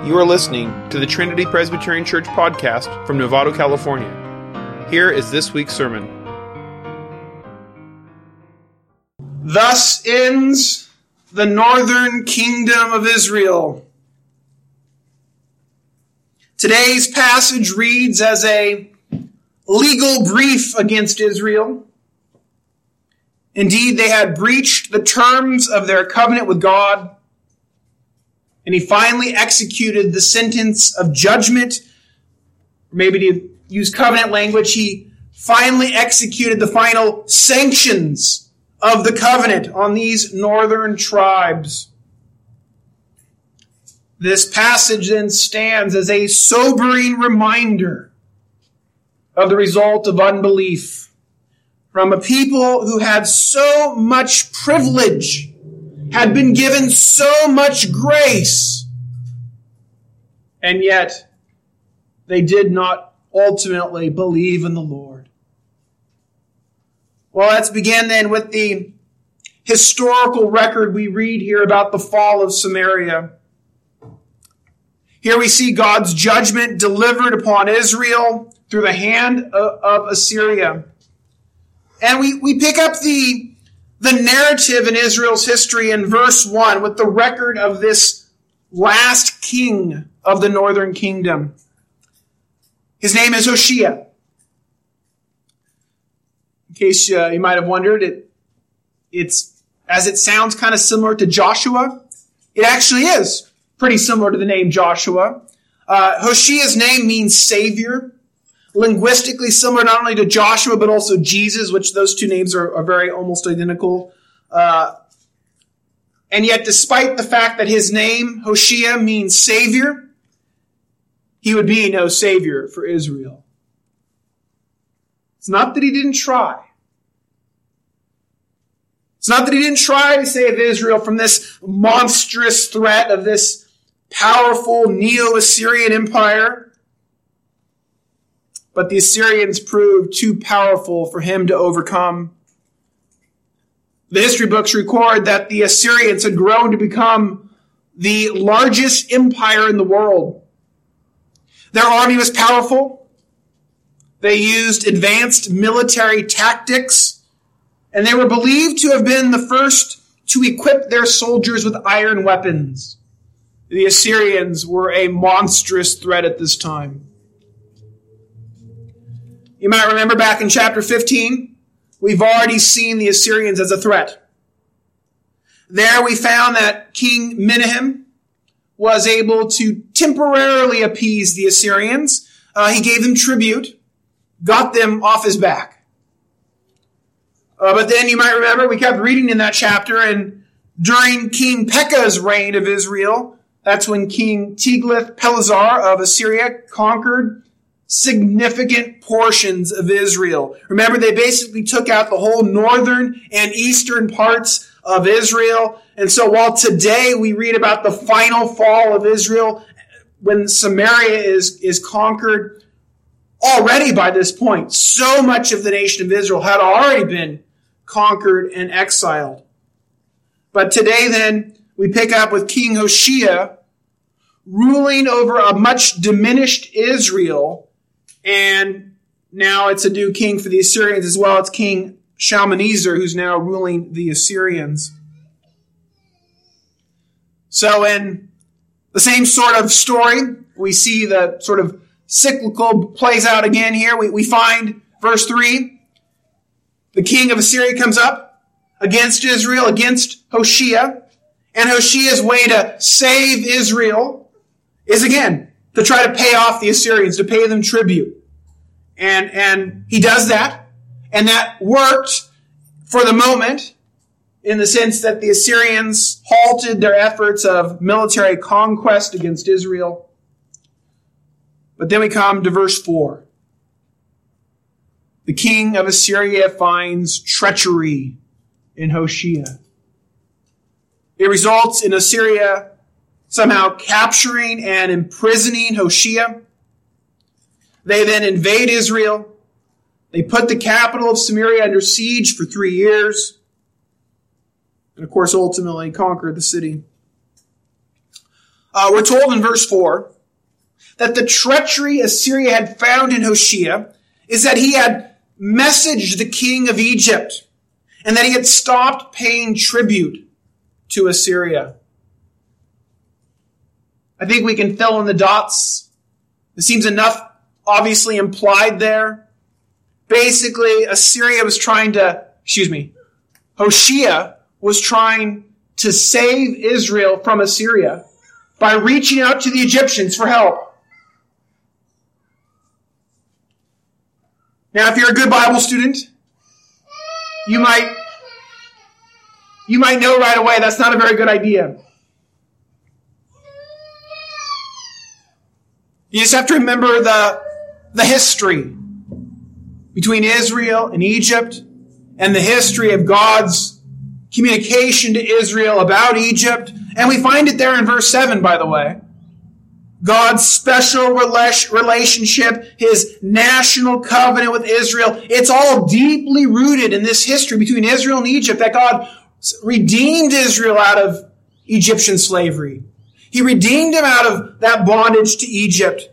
You are listening to the Trinity Presbyterian Church podcast from Novato, California. Here is this week's sermon. Thus ends the northern kingdom of Israel. Today's passage reads as a legal brief against Israel. Indeed, they had breached the terms of their covenant with God, and he finally executed the sentence of judgment. Maybe to use covenant language, he finally executed the final sanctions of the covenant on these northern tribes. This passage then stands as a sobering reminder of the result of unbelief from a people who had so much privilege, had been given so much grace, and yet they did not ultimately believe in the Lord. Well, let's begin then with the historical record we read here about the fall of Samaria. Here we see God's judgment delivered upon Israel through the hand of Assyria. And we pick up the narrative in Israel's history in verse 1 with the record of this last king of the northern kingdom. His name is Hoshea. In case you might have wondered, it's as it sounds kind of similar to Joshua. It actually is pretty similar to the name Joshua. Hoshea's name means Savior. Linguistically similar not only to Joshua, but also Jesus, which those two names are very almost identical. And yet, despite the fact that his name, Hoshea, means Savior, he would be no Savior for Israel. It's not that he didn't try. It's not that he didn't try to save Israel from this monstrous threat of this powerful Neo-Assyrian empire. But the Assyrians proved too powerful for him to overcome. The history books record that the Assyrians had grown to become the largest empire in the world. Their army was powerful. They used advanced military tactics, and they were believed to have been the first to equip their soldiers with iron weapons. The Assyrians were a monstrous threat at this time. You might remember back in chapter 15, we've already seen the Assyrians as a threat. There we found that King Menahem was able to temporarily appease the Assyrians. He gave them tribute, got them off his back. But then you might remember we kept reading in that chapter, and during King Pekah's reign of Israel, that's when King Tiglath-Pileser of Assyria conquered significant portions of Israel. Remember, they basically took out the whole northern and eastern parts of Israel. And so while today we read about the final fall of Israel, when Samaria is conquered, already by this point, so much of the nation of Israel had already been conquered and exiled. But today then, we pick up with King Hoshea ruling over a much diminished Israel. And now it's a new king for the Assyrians as well. It's King Shalmaneser who's now ruling the Assyrians. So in the same sort of story, we see the sort of cyclical plays out again here. We find verse 3, the king of Assyria comes up against Israel, against Hoshea. And Hoshea's way to save Israel is again to try to pay off the Assyrians, to pay them tribute. And he does that. And that worked for the moment in the sense that the Assyrians halted their efforts of military conquest against Israel. But then we come to verse 4. The king of Assyria finds treachery in Hoshea. It results in Assyria somehow capturing and imprisoning Hoshea. They then invade Israel. They put the capital of Samaria under siege for 3 years. And of course, ultimately conquer the city. we're told in verse 4 that the treachery Assyria had found in Hoshea is that he had messaged the king of Egypt and that he had stopped paying tribute to Assyria. I think we can fill in the dots. There seems enough obviously implied there. Basically, Hoshea was trying to save Israel from Assyria by reaching out to the Egyptians for help. Now, if you're a good Bible student, you might know right away that's not a very good idea. You just have to remember the history between Israel and Egypt and the history of God's communication to Israel about Egypt. And we find it there in verse 7, by the way. God's special relationship, his national covenant with Israel. It's all deeply rooted in this history between Israel and Egypt, that God redeemed Israel out of Egyptian slavery. He redeemed him out of that bondage to Egypt.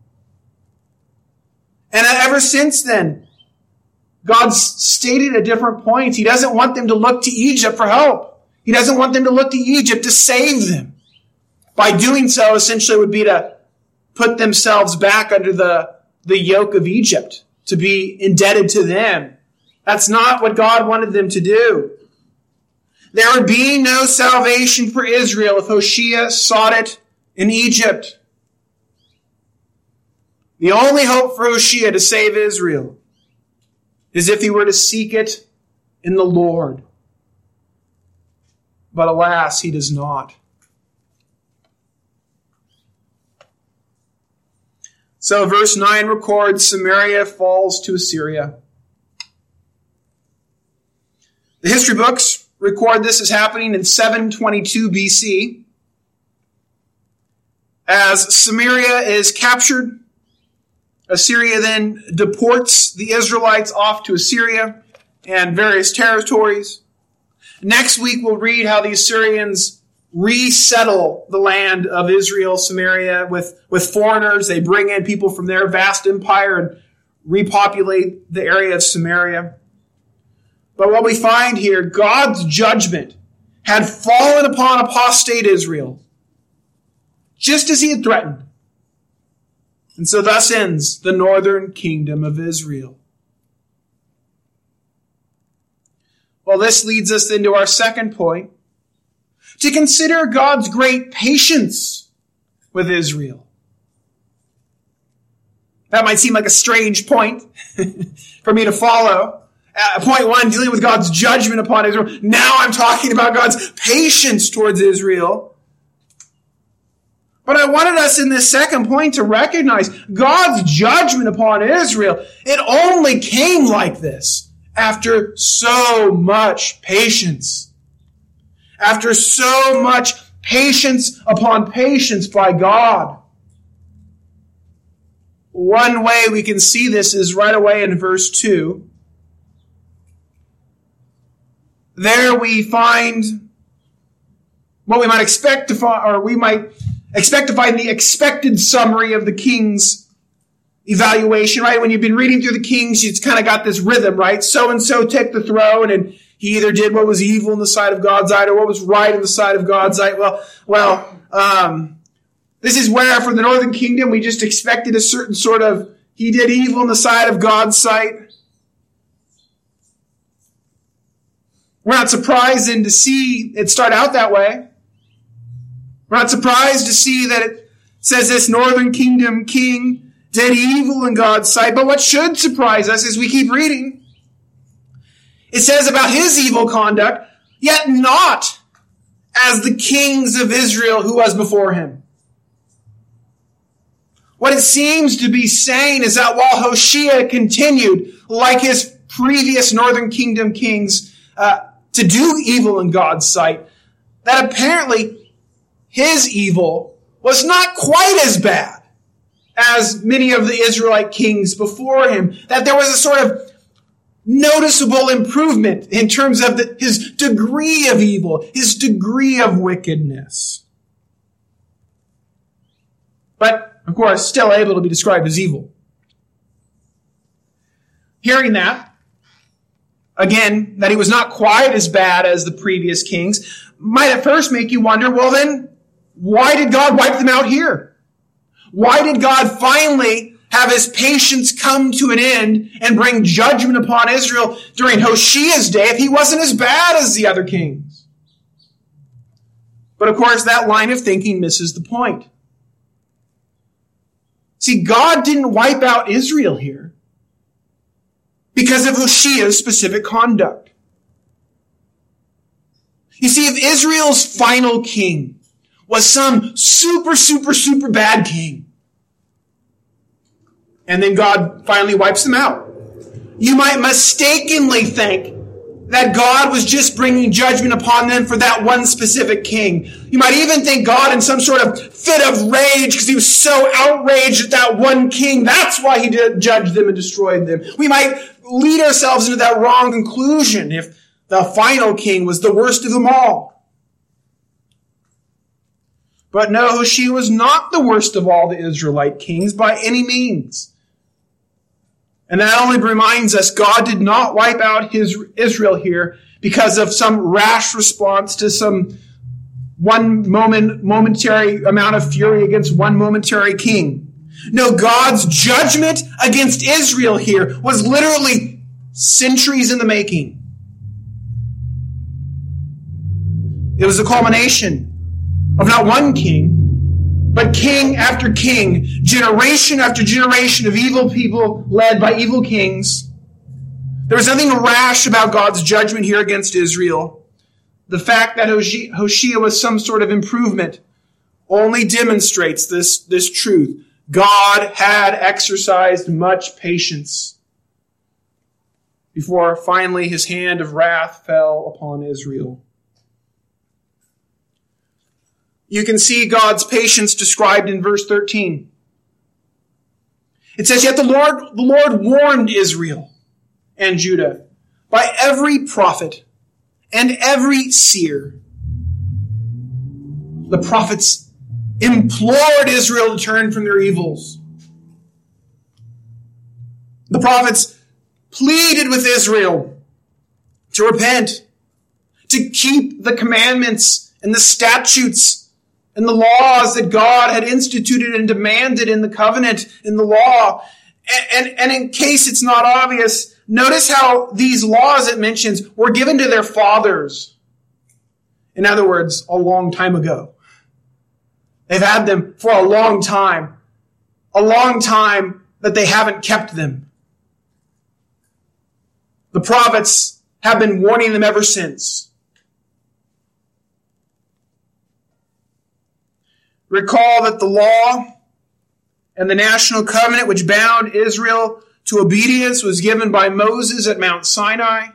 And ever since then, God's stated at different points, he doesn't want them to look to Egypt for help. He doesn't want them to look to Egypt to save them. By doing so, essentially would be to put themselves back under the yoke of Egypt, to be indebted to them. That's not what God wanted them to do. There would be no salvation for Israel if Hoshea sought it in Egypt. The only hope for Hoshea to save Israel is if he were to seek it in the Lord. But alas, he does not. So verse 9 records Samaria falls to Assyria. The history books record this as happening in 722 BC. As Samaria is captured, Assyria then deports the Israelites off to Assyria and various territories. Next week we'll read how the Assyrians resettle the land of Israel, Samaria, with foreigners. They bring in people from their vast empire and repopulate the area of Samaria. But what we find here, God's judgment had fallen upon apostate Israel, just as he had threatened. And so thus ends the northern kingdom of Israel. Well, this leads us into our second point, to consider God's great patience with Israel. That might seem like a strange point for me to follow. Point 1, dealing with God's judgment upon Israel. Now I'm talking about God's patience towards Israel. But I wanted us in this second point to recognize God's judgment upon Israel. It only came like this after so much patience. After so much patience upon patience by God. One way we can see this is right away in verse 2. There we find what we might expect to find, or we might expect to find the expected summary of the king's evaluation, right? When you've been reading through the Kings, you've kind of got this rhythm, right? So-and-so took the throne, and he either did what was evil in the sight of God's sight or what was right in the sight of God's sight. This is where for the northern kingdom, we just expected a certain sort of, he did evil in the sight of God's sight. We're not surprised then to see it start out that way. We're not surprised to see that it says this northern kingdom king did evil in God's sight. But what should surprise us as we keep reading, it says about his evil conduct, yet not as the kings of Israel who was before him. What it seems to be saying is that while Hoshea continued, like his previous northern kingdom kings, to do evil in God's sight, that apparently his evil was not quite as bad as many of the Israelite kings before him. That there was a sort of noticeable improvement in terms of his degree of evil, his degree of wickedness. but of course still able to be described as evil. Hearing that, again, that he was not quite as bad as the previous kings, might at first make you wonder, well then, why did God wipe them out here? Why did God finally have his patience come to an end and bring judgment upon Israel during Hoshea's day if he wasn't as bad as the other kings? But of course, that line of thinking misses the point. See, God didn't wipe out Israel here because of Hoshea's specific conduct. You see, if Israel's final king was some super bad king, and then God finally wipes them out, you might mistakenly think that God was just bringing judgment upon them for that one specific king. You might even think God in some sort of fit of rage because he was so outraged at that one king. That's why he did judge them and destroyed them. We might lead ourselves into that wrong conclusion if the final king was the worst of them all. But no, Hoshea was not the worst of all the Israelite kings by any means. And that only reminds us God did not wipe out Israel here because of some rash response to some momentary amount of fury against one momentary king. No, God's judgment against Israel here was literally centuries in the making. It was the culmination of not one king, but king after king, generation after generation of evil people led by evil kings. There was nothing rash about God's judgment here against Israel. The fact that Hoshea was some sort of improvement only demonstrates this truth. God had exercised much patience before finally his hand of wrath fell upon Israel. You can see God's patience described in verse 13. It says, "Yet the Lord warned Israel and Judah by every prophet and every seer." The prophets implored Israel to turn from their evils. The prophets pleaded with Israel to repent, to keep the commandments and the statutes and the laws that God had instituted and demanded in the covenant, in the law. And in case it's not obvious, notice how these laws it mentions were given to their fathers. In other words, a long time ago. They've had them for a long time that they haven't kept them. The prophets have been warning them ever since. Recall that the law and the national covenant which bound Israel to obedience was given by Moses at Mount Sinai.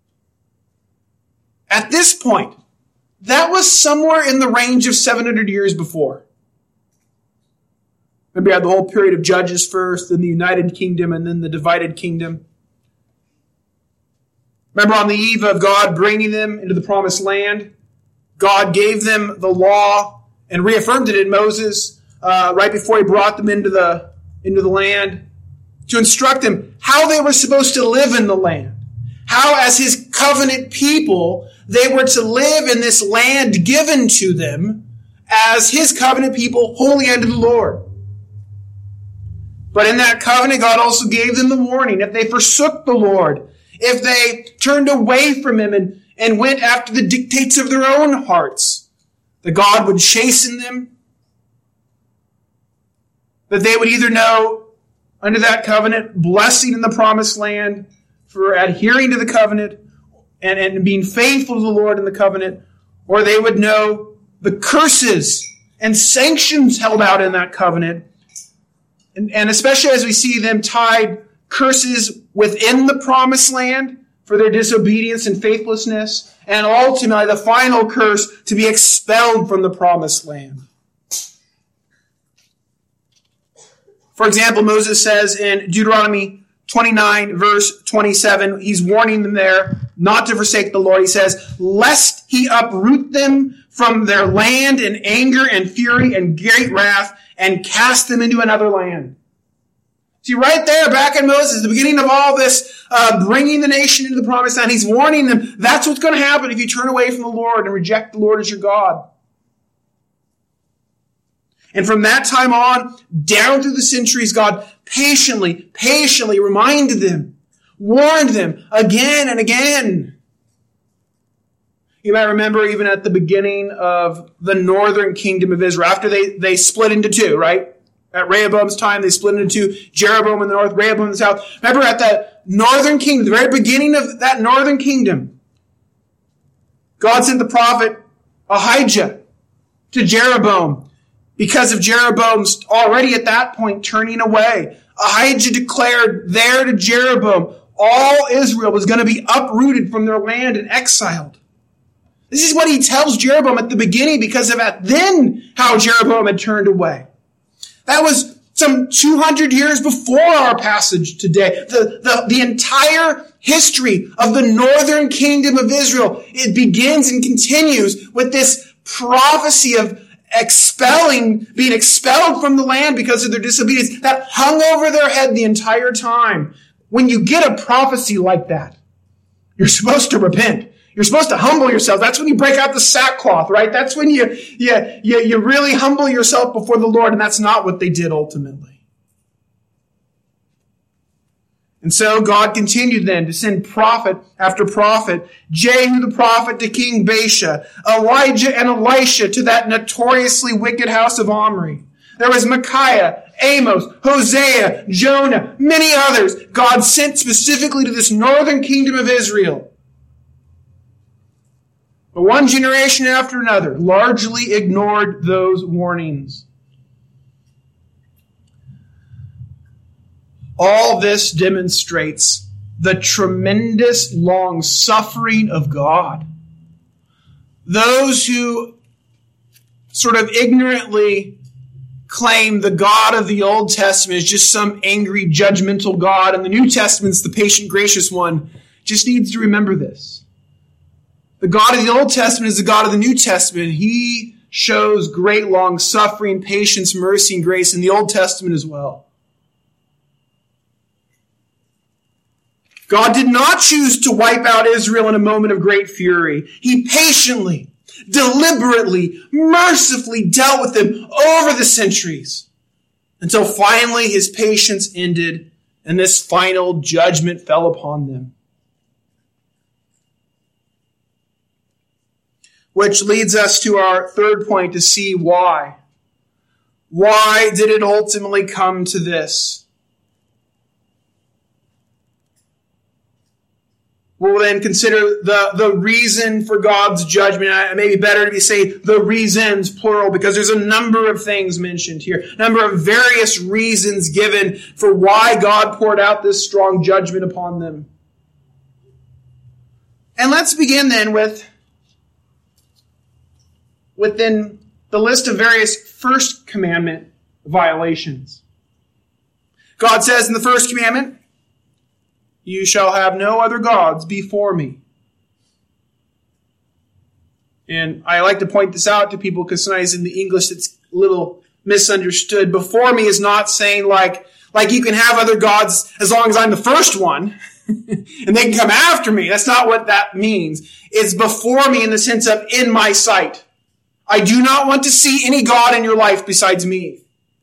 At this point, that was somewhere in the range of 700 years before. Remember, you had the whole period of Judges first, then the United Kingdom, and then the divided kingdom. Remember, on the eve of God bringing them into the promised land, God gave them the law and reaffirmed it in Moses right before he brought them into the land to instruct them how they were supposed to live in the land. How, as his covenant people, they were to live in this land given to them as his covenant people, holy unto the Lord. But in that covenant, God also gave them the warning. If they forsook the Lord, if they turned away from him and went after the dictates of their own hearts, that God would chasten them, that they would either know under that covenant blessing in the promised land for adhering to the covenant and being faithful to the Lord in the covenant, or they would know the curses and sanctions held out in that covenant. And especially as we see them tied curses within the promised land for their disobedience and faithlessness, and ultimately the final curse to be expelled from the promised land. For example, Moses says in Deuteronomy 29, verse 27, he's warning them there not to forsake the Lord. He says, "Lest he uproot them from their land in anger and fury and great wrath, and cast them into another land. See, right there, back in Moses, the beginning of all this, bringing the nation into the promised land, he's warning them, that's what's going to happen if you turn away from the Lord and reject the Lord as your God. And from that time on, down through the centuries, God patiently reminded them, warned them again and again. You might remember even at the beginning of the northern kingdom of Israel, after they split into two, right? At Rehoboam's time, they split into two, Jeroboam in the north, Rehoboam in the south. Remember at that northern kingdom, the very beginning of that northern kingdom, God sent the prophet Ahijah to Jeroboam because of Jeroboam's already at that point turning away. Ahijah declared there to Jeroboam, all Israel was going to be uprooted from their land and exiled. This is what he tells Jeroboam at the beginning because of then how Jeroboam had turned away. That was some 200 years before our passage today. The entire history of the northern kingdom of Israel, it begins and continues with this prophecy of being expelled from the land because of their disobedience that hung over their head the entire time. When you get a prophecy like that, you're supposed to repent. You're supposed to humble yourself. That's when you break out the sackcloth, right? That's when you really humble yourself before the Lord, and that's not what they did ultimately. And so God continued then to send prophet after prophet, Jehu the prophet to King Baasha, Elijah and Elisha to that notoriously wicked house of Omri. There was Micaiah, Amos, Hosea, Jonah, many others God sent specifically to this northern kingdom of Israel. But one generation after another largely ignored those warnings. All this demonstrates the tremendous long-suffering of God. Those who sort of ignorantly claim the God of the Old Testament is just some angry, judgmental God, and the New Testament's the patient, gracious one, just needs to remember this. The God of the Old Testament is the God of the New Testament. He shows great long-suffering, patience, mercy, and grace in the Old Testament as well. God did not choose to wipe out Israel in a moment of great fury. He patiently, deliberately, mercifully dealt with them over the centuries until finally his patience ended and this final judgment fell upon them. Which leads us to our third point to see why. Why did it ultimately come to this? We'll then consider the reason for God's judgment. It may be better to say the reasons, plural, because there's a number of things mentioned here. A number of various reasons given for why God poured out this strong judgment upon them. And let's begin then within the list of various first commandment violations. God says in the first commandment, "You shall have no other gods before me." And I like to point this out to people because sometimes in the English it's a little misunderstood. Before me is not saying like you can have other gods as long as I'm the first one and they can come after me. That's not what that means. It's before me in the sense of in my sight. I do not want to see any God in your life besides me.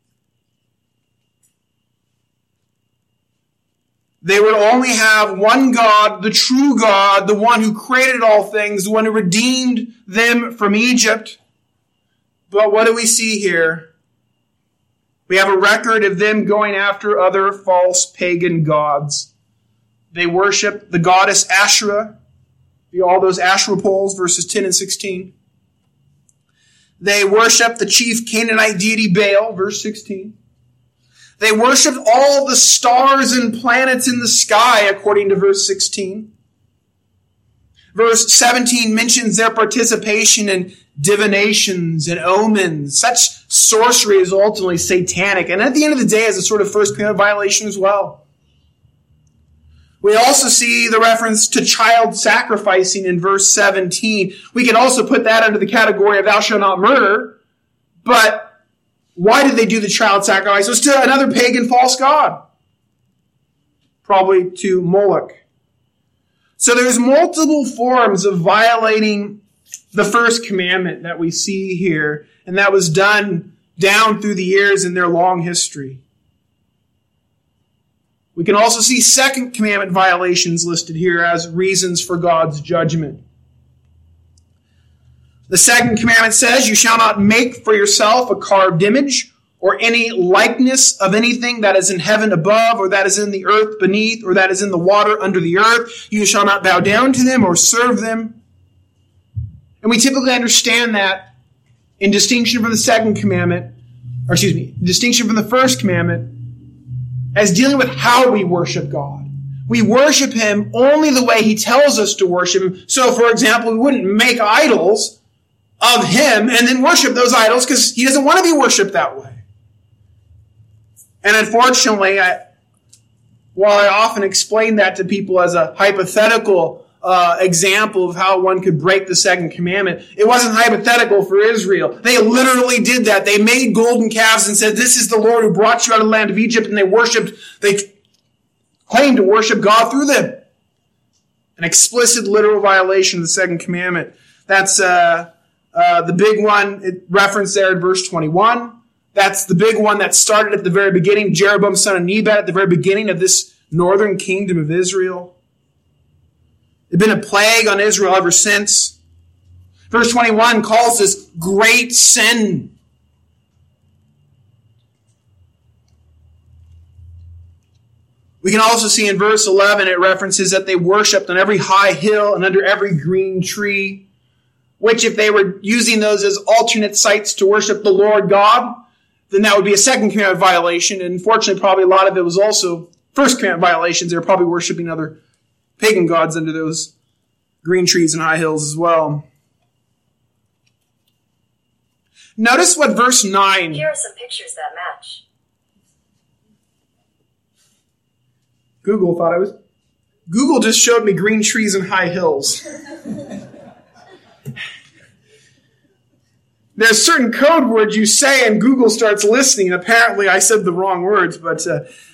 They would only have one God, the true God, the one who created all things, the one who redeemed them from Egypt. But what do we see here? We have a record of them going after other false pagan gods. They worship the goddess Asherah, all those Asherah poles, verses 10 and 16. They worship the chief Canaanite deity Baal, verse 16. They worshiped all the stars and planets in the sky, according to verse 16. Verse 17 mentions their participation in divinations and omens. Such sorcery is ultimately satanic, and at the end of the day is a sort of first commandment violation as well. We also see the reference to child sacrificing in verse 17. We can also put that under the category of thou shalt not murder, but Why did they do the child sacrifice? It was to another pagan false god. Probably to Moloch. So there's multiple forms of violating the first commandment that we see here, and that was done down through the years in their long history. We can also see second commandment violations listed here as reasons for God's judgment. The second commandment says, "You shall not make for yourself a carved image or any likeness of anything that is in heaven above, or that is in the earth beneath, or that is in the water under the earth. You shall not bow down to them or serve them." And we typically understand that in distinction from the second commandment, distinction from the first commandment, as dealing with how we worship God. We worship Him only the way He tells us to worship Him. So, for example, we wouldn't make idols of Him and then worship those idols because He doesn't want to be worshipped that way. And unfortunately, while I often explain that to people as a hypothetical example of how one could break the second commandment, it wasn't hypothetical for Israel. They literally did that. They made golden calves and said, "This is the Lord who brought you out of the land of Egypt," and they claimed to worship God through them. An explicit literal violation of the second commandment. That's the big one it referenced there in verse 21. That's the big one that started at the very beginning, Jeroboam son of Nebat, at the very beginning of this northern kingdom of Israel. It's been a plague on Israel ever since. Verse 21 calls this great sin. We can also see in verse 11, it references that they worshipped on every high hill and under every green tree, which if they were using those as alternate sites to worship the Lord God, then that would be a second commandment violation. And unfortunately, probably a lot of it was also first commandment violations. They were probably worshiping other pagan gods under those green trees and high hills as well. Notice what verse 9... Here are some pictures that match. Google just showed me green trees and high hills. There's certain code words you say and Google starts listening. Apparently I said the wrong words, but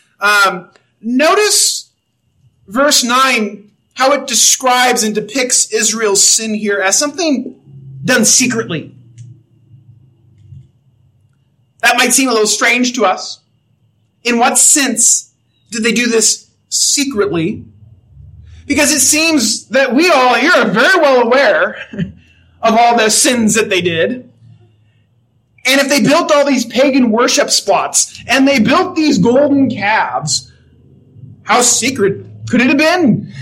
notice verse 9, how it describes and depicts Israel's sin here as something done secretly. That might seem a little strange to us. In what sense did they do this secretly? Because it seems that we all here are very well aware of all the sins that they did. And if they built all these pagan worship spots and they built these golden calves, how secret could it have been?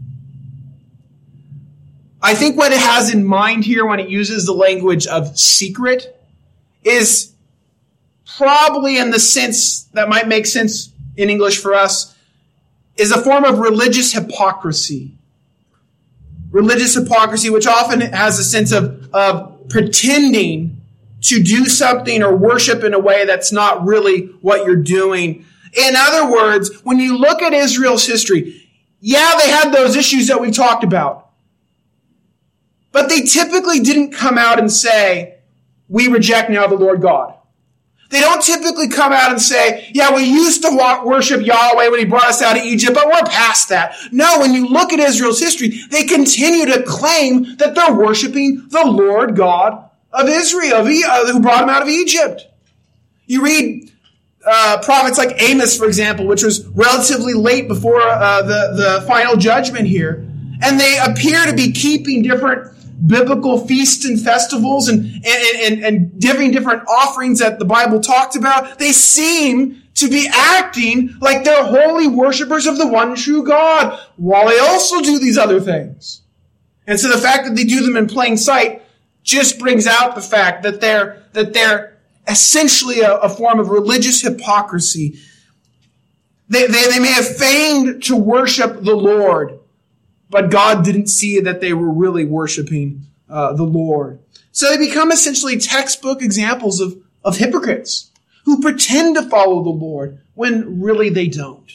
I think what it has in mind here when it uses the language of secret is probably in the sense that might make sense in English for us, is a form of religious hypocrisy. Religious hypocrisy, which often has a sense of pretending to do something or worship in a way that's not really what you're doing. In other words, when you look at Israel's history, yeah, they had those issues that we talked about. But they typically didn't come out and say, "We reject now the Lord God." They don't typically come out and say, "Yeah, we used to worship Yahweh when He brought us out of Egypt, but we're past that." No, when you look at Israel's history, they continue to claim that they're worshiping the Lord God of Israel, who brought them out of Egypt. You read prophets like Amos, for example, which was relatively late before the final judgment here. And they appear to be keeping different biblical feasts and festivals and giving different offerings that the Bible talked about. They seem to be acting like they're holy worshipers of the one true God, while they also do these other things. And so the fact that they do them in plain sight just brings out the fact that they're essentially a form of religious hypocrisy. They may have feigned to worship the Lord, but God didn't see that they were really worshiping the Lord. So they become essentially textbook examples of hypocrites who pretend to follow the Lord when really they don't.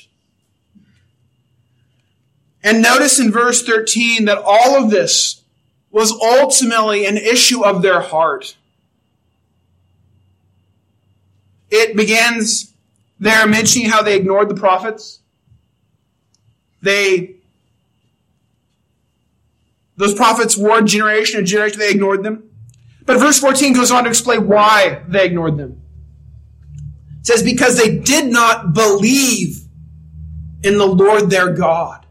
And notice in verse 13 that all of this was ultimately an issue of their heart. It begins there mentioning how they ignored the prophets. Those prophets warned generation and generation, they ignored them. But verse 14 goes on to explain why they ignored them. It says, because they did not believe in the Lord their God.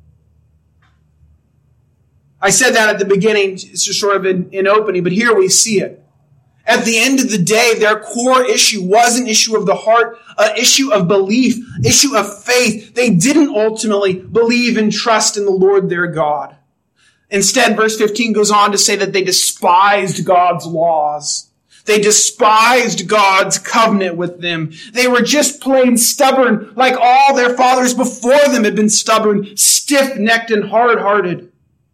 I said that at the beginning, it's just sort of in opening, but here we see it. At the end of the day, their core issue was an issue of the heart, an issue of belief, issue of faith. They didn't ultimately believe and trust in the Lord their God. Instead, verse 15 goes on to say that they despised God's laws. They despised God's covenant with them. They were just plain stubborn, like all their fathers before them had been stubborn, stiff-necked, and hard-hearted.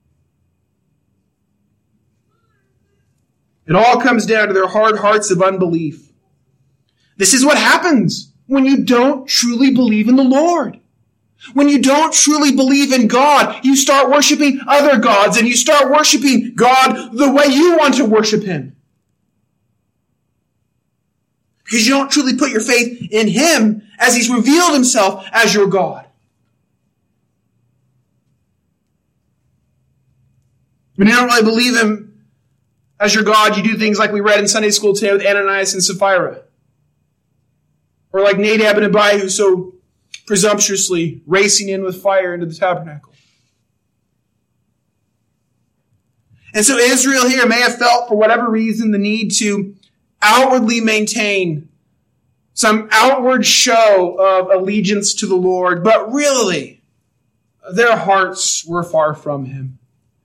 It all comes down to their hard hearts of unbelief. This is what happens when you don't truly believe in the Lord. When you don't truly believe in God, you start worshiping other gods, and you start worshiping God the way you want to worship Him. Because you don't truly put your faith in Him as He's revealed Himself as your God. When you don't really believe Him as your God, you do things like we read in Sunday school today with Ananias and Sapphira. Or like Nadab and Abihu, so presumptuously racing in with fire into the tabernacle. And so Israel here may have felt, for whatever reason, the need to outwardly maintain some outward show of allegiance to the Lord, but really, their hearts were far from Him.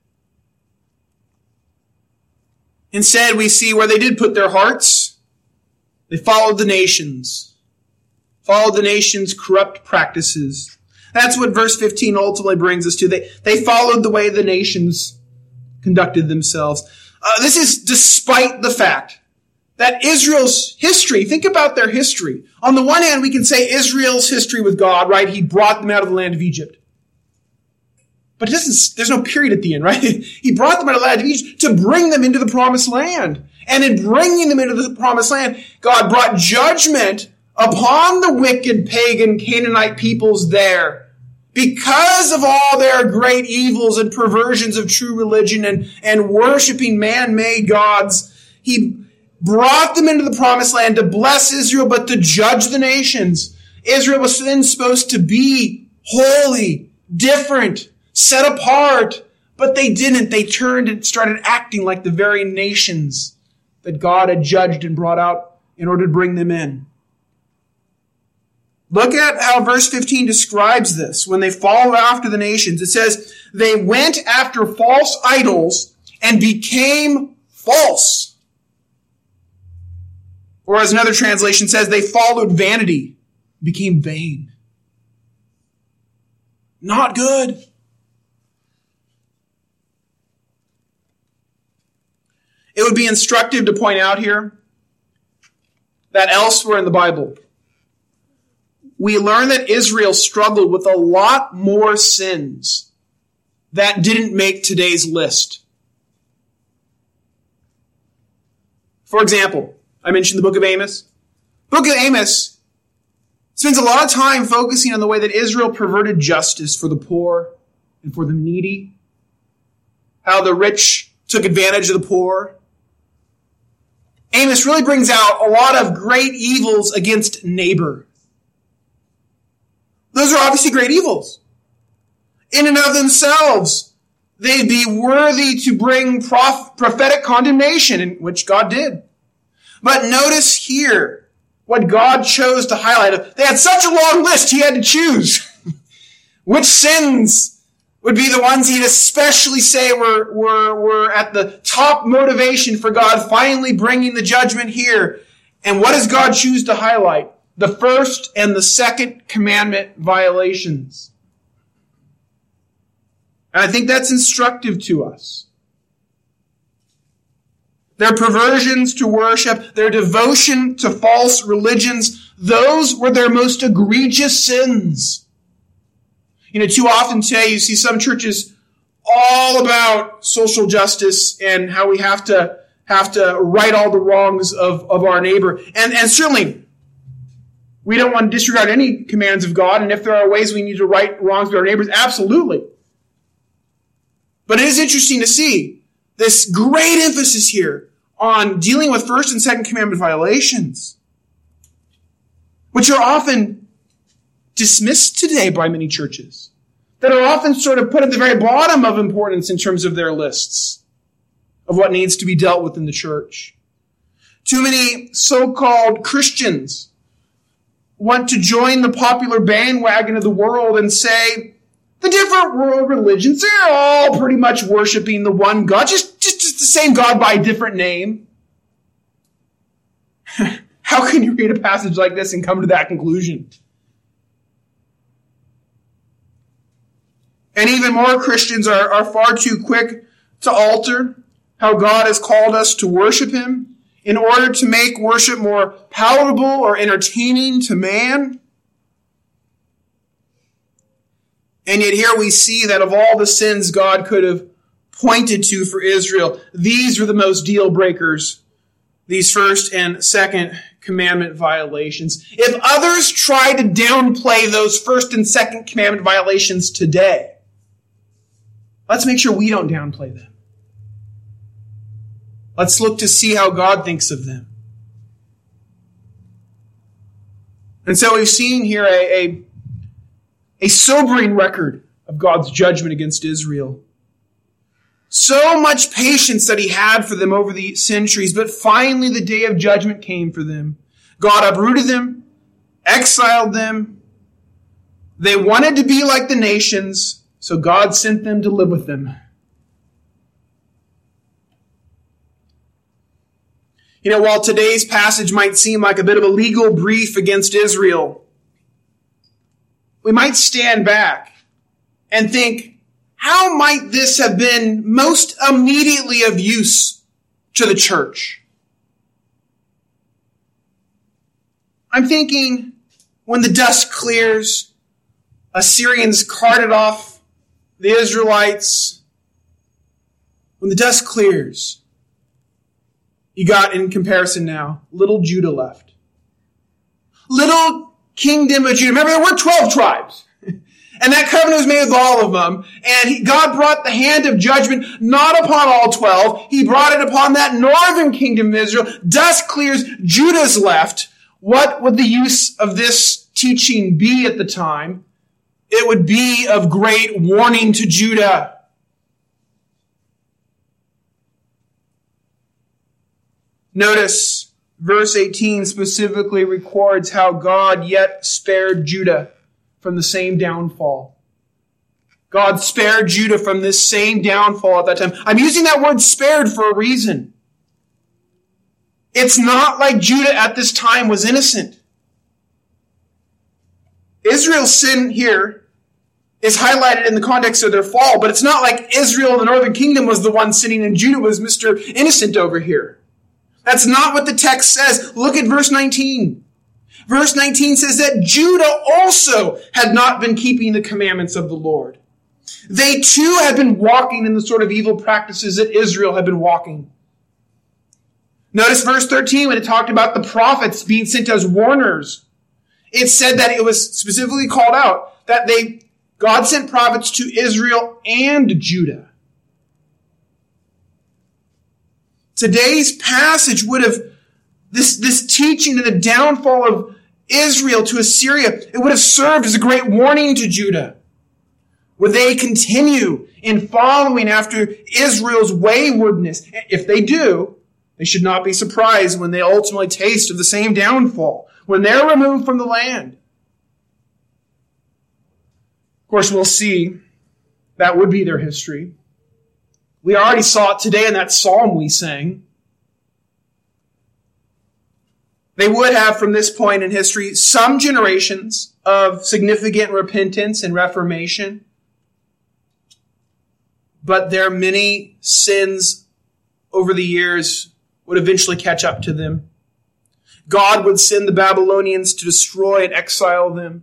Instead, we see where they did put their hearts. They followed the nations. Followed the nation's corrupt practices. That's what verse 15 ultimately brings us to. They followed the way the nations conducted themselves. This is despite the fact that Israel's history, think about their history. On the one hand, we can say Israel's history with God, right? He brought them out of the land of Egypt. But there's no period at the end, right? He brought them out of the land of Egypt to bring them into the promised land. And in bringing them into the promised land, God brought judgment upon the wicked pagan Canaanite peoples there. Because of all their great evils and perversions of true religion and worshiping man-made gods, He brought them into the promised land to bless Israel, but to judge the nations. Israel was then supposed to be holy, different, set apart, but they didn't. They turned and started acting like the very nations that God had judged and brought out in order to bring them in. Look at how verse 15 describes this. When they follow after the nations, it says, they went after false idols and became false. Or as another translation says, they followed vanity, became vain. Not good. It would be instructive to point out here that elsewhere in the Bible, we learn that Israel struggled with a lot more sins that didn't make today's list. For example, I mentioned the book of Amos. Book of Amos spends a lot of time focusing on the way that Israel perverted justice for the poor and for the needy, how the rich took advantage of the poor. Amos really brings out a lot of great evils against neighbor. Those are obviously great evils. In and of themselves, they'd be worthy to bring prophetic condemnation, which God did. But notice here what God chose to highlight. They had such a long list, He had to choose. Which sins would be the ones He'd especially say were at the top motivation for God finally bringing the judgment here. And what does God choose to highlight? The first and the second commandment violations. And I think that's instructive to us. Their perversions to worship, their devotion to false religions, those were their most egregious sins. You know, too often today you see some churches all about social justice and how we have to right all the wrongs of our neighbor. And certainly We don't want to disregard any commands of God, and if there are ways we need to right wrongs with our neighbors, absolutely. But it is interesting to see this great emphasis here on dealing with first and second commandment violations, which are often dismissed today by many churches, that are often sort of put at the very bottom of importance in terms of their lists of what needs to be dealt with in the church. Too many so-called Christians want to join the popular bandwagon of the world and say, the different world religions, they're all pretty much worshiping the one God, just the same God by a different name. How can you read a passage like this and come to that conclusion? And even more Christians are far too quick to alter how God has called us to worship Him in order to make worship more palatable or entertaining to man. And yet here we see that of all the sins God could have pointed to for Israel, these were the most deal breakers, these first and second commandment violations. If others try to downplay those first and second commandment violations today, let's make sure we don't downplay them. Let's look to see how God thinks of them. And so we've seen here a sobering record of God's judgment against Israel. So much patience that He had for them over the centuries, but finally the day of judgment came for them. God uprooted them, exiled them. They wanted to be like the nations, so God sent them to live with them. You know, while today's passage might seem like a bit of a legal brief against Israel, we might stand back and think, how might this have been most immediately of use to the church? I'm thinking when the dust clears, Assyrians carted off the Israelites. When the dust clears, you got, in comparison now, little Judah left. Little kingdom of Judah. Remember, there were 12 tribes. And that covenant was made with all of them. And God brought the hand of judgment not upon all 12. He brought it upon that northern kingdom of Israel. Dust clears, Judah's left. What would the use of this teaching be at the time? It would be of great warning to Judah. Notice, verse 18 specifically records how God yet spared Judah from the same downfall. God spared Judah from this same downfall at that time. I'm using that word spared for a reason. It's not like Judah at this time was innocent. Israel's sin here is highlighted in the context of their fall, but it's not like Israel, the northern kingdom, was the one sinning and Judah was Mr. Innocent over here. That's not what the text says. Look at verse 19. Verse 19 says that Judah also had not been keeping the commandments of the Lord. They too had been walking in the sort of evil practices that Israel had been walking. Notice verse 13 when it talked about the prophets being sent as warners. It said that it was specifically called out that God sent prophets to Israel and Judah. Today's passage would have, this teaching of the downfall of Israel to Assyria, it would have served as a great warning to Judah. Would they continue in following after Israel's waywardness? If they do, they should not be surprised when they ultimately taste of the same downfall, when they're removed from the land. Of course, we'll see that would be their history. We already saw it today in that psalm we sang. They would have, from this point in history, some generations of significant repentance and reformation. But their many sins over the years would eventually catch up to them. God would send the Babylonians to destroy and exile them.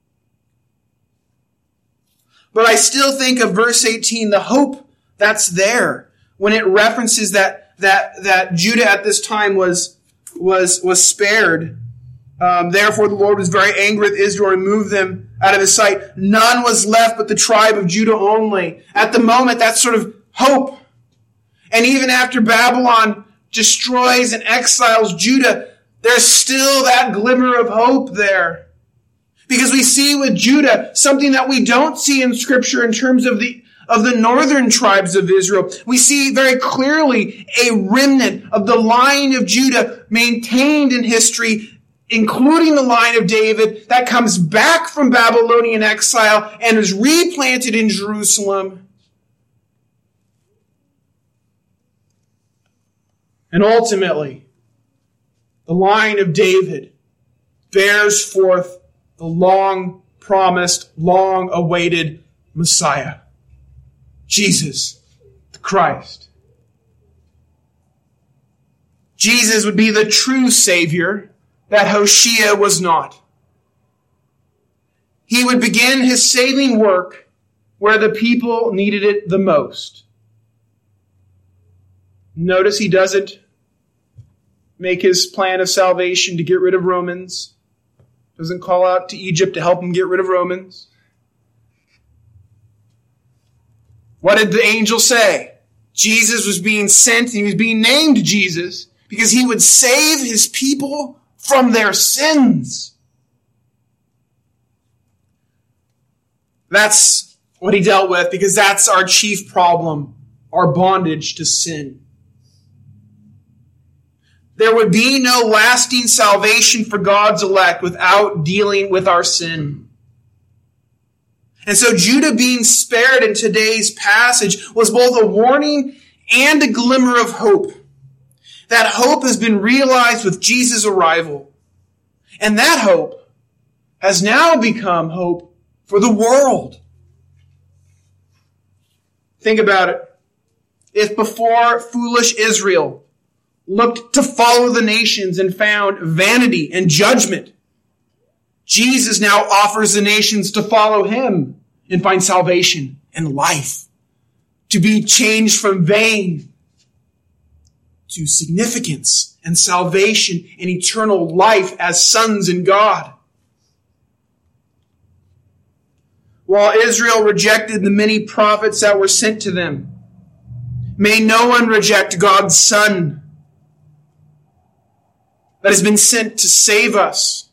But I still think of verse 18, the hope that's there when it references that Judah at this time was spared. Therefore the Lord was very angry with Israel and removed them out of his sight. None was left but the tribe of Judah only. At the moment, that's sort of hope. And even after Babylon destroys and exiles Judah, there's still that glimmer of hope there. Because we see with Judah something that we don't see in Scripture in terms of the northern tribes of Israel. We see very clearly a remnant of the line of Judah maintained in history, including the line of David, that comes back from Babylonian exile and is replanted in Jerusalem. And ultimately, the line of David bears forth the long-promised, long-awaited Messiah, Jesus, the Christ. Jesus would be the true Savior that Hoshea was not. He would begin his saving work where the people needed it the most. Notice he doesn't make his plan of salvation to get rid of Romans. Doesn't call out to Egypt to help him get rid of Romans. What did the angel say? Jesus was being sent and he was being named Jesus because he would save his people from their sins. That's what he dealt with because that's our chief problem, our bondage to sin. There would be no lasting salvation for God's elect without dealing with our sin. And so Judah being spared in today's passage was both a warning and a glimmer of hope. That hope has been realized with Jesus' arrival. And that hope has now become hope for the world. Think about it. If before foolish Israel looked to follow the nations and found vanity and judgment, Jesus now offers the nations to follow him and find salvation and life, to be changed from vain to significance and salvation and eternal life as sons in God. While Israel rejected the many prophets that were sent to them, may no one reject God's Son that has been sent to save us.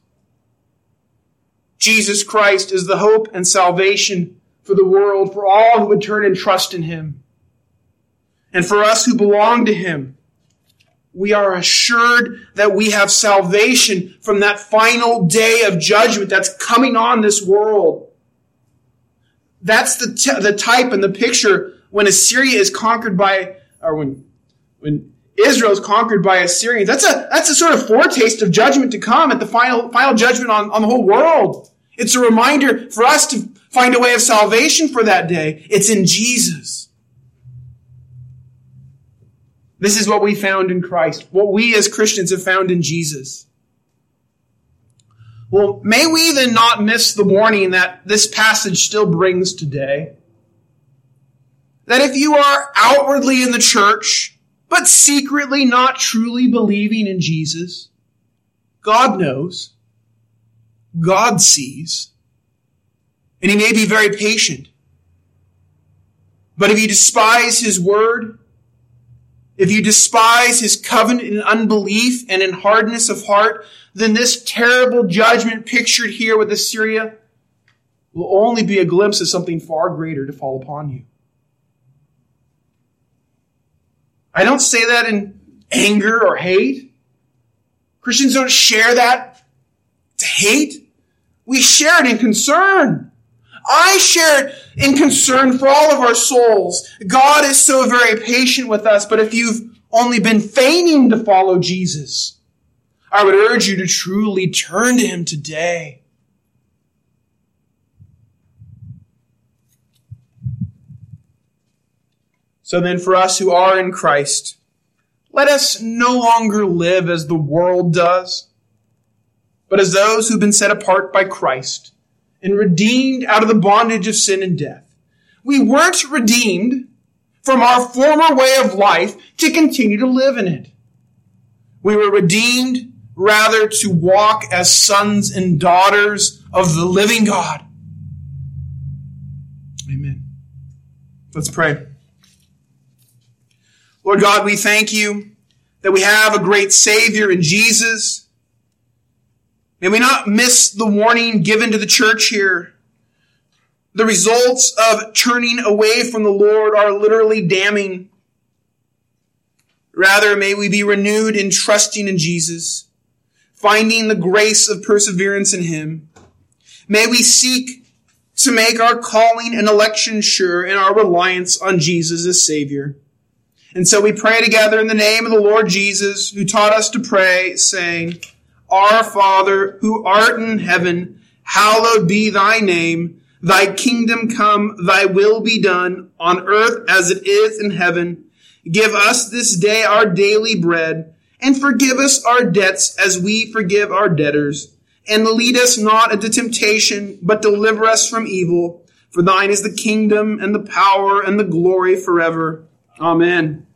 Jesus Christ is the hope and salvation for the world, for all who would turn and trust in him. And for us who belong to him, we are assured that we have salvation from that final day of judgment that's coming on this world. That's the type and the picture when Assyria is conquered by, or when Israel is conquered by Assyrians. That's a sort of foretaste of judgment to come at the final judgment on the whole world. It's a reminder for us to find a way of salvation for that day. It's in Jesus. This is what we found in Christ, what we as Christians have found in Jesus. Well, may we then not miss the warning that this passage still brings today. That if you are outwardly in the church, but secretly not truly believing in Jesus, God knows, God sees, and he may be very patient. But if you despise his word, if you despise his covenant in unbelief and in hardness of heart, then this terrible judgment pictured here with Assyria will only be a glimpse of something far greater to fall upon you. I don't say that in anger or hate. Christians don't share that to hate. We share it in concern. I share it in concern for all of our souls. God is so very patient with us, but if you've only been feigning to follow Jesus, I would urge you to truly turn to him today. So then for us who are in Christ, let us no longer live as the world does, but as those who've been set apart by Christ and redeemed out of the bondage of sin and death. We weren't redeemed from our former way of life to continue to live in it. We were redeemed rather to walk as sons and daughters of the living God. Amen. Let's pray. Lord God, we thank you that we have a great Savior in Jesus. May we not miss the warning given to the church here. The results of turning away from the Lord are literally damning. Rather, may we be renewed in trusting in Jesus, finding the grace of perseverance in Him. May we seek to make our calling and election sure in our reliance on Jesus as Savior. And so we pray together in the name of the Lord Jesus, who taught us to pray, saying, Our Father, who art in heaven, hallowed be thy name. Thy kingdom come, thy will be done, on earth as it is in heaven. Give us this day our daily bread, and forgive us our debts as we forgive our debtors. And lead us not into temptation, but deliver us from evil. For thine is the kingdom, and the power, and the glory forever. Amen.